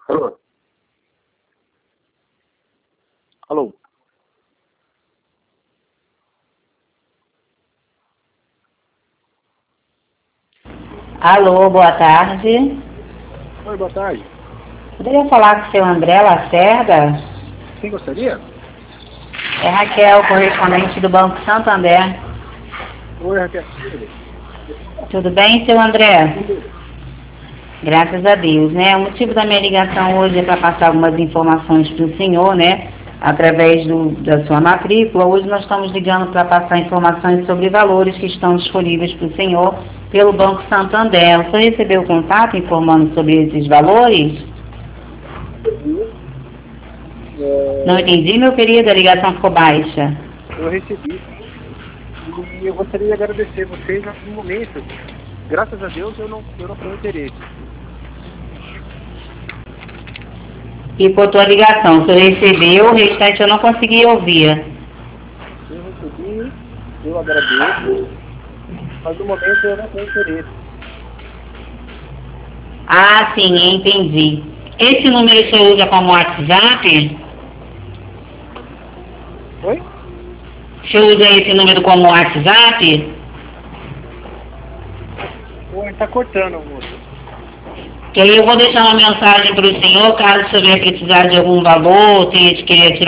Alô? Alô? Alô, boa tarde. Oi, boa tarde. Poderia falar com o seu André Lacerda? Quem gostaria? É Raquel, correspondente do Banco Santander. Oi, Raquel. Tudo bem, seu André? Graças a Deus, né? O motivo da minha ligação hoje é para passar algumas informações para o senhor, né? Através da sua matrícula. Hoje nós estamos ligando para passar informações sobre valores que estão disponíveis para o senhor pelo Banco Santander. O senhor recebeu contato informando sobre esses valores? Não entendi, meu querido, a ligação ficou baixa. Eu recebi. E eu gostaria de agradecer vocês no momento. Graças a Deus eu não tenho interesse. E por tua ligação, o senhor recebeu, o restante eu não consegui ouvir. Eu recebi, eu agradeço, mas no momento eu não tenho interesse. Ah, sim, entendi. Esse número o senhor usa como WhatsApp? Oi? O senhor usa esse número como WhatsApp? Oi, tá cortando, moço. Que aí eu vou deixar uma mensagem para o senhor, caso o senhor venha precisar de algum valor, tenha de querer tirar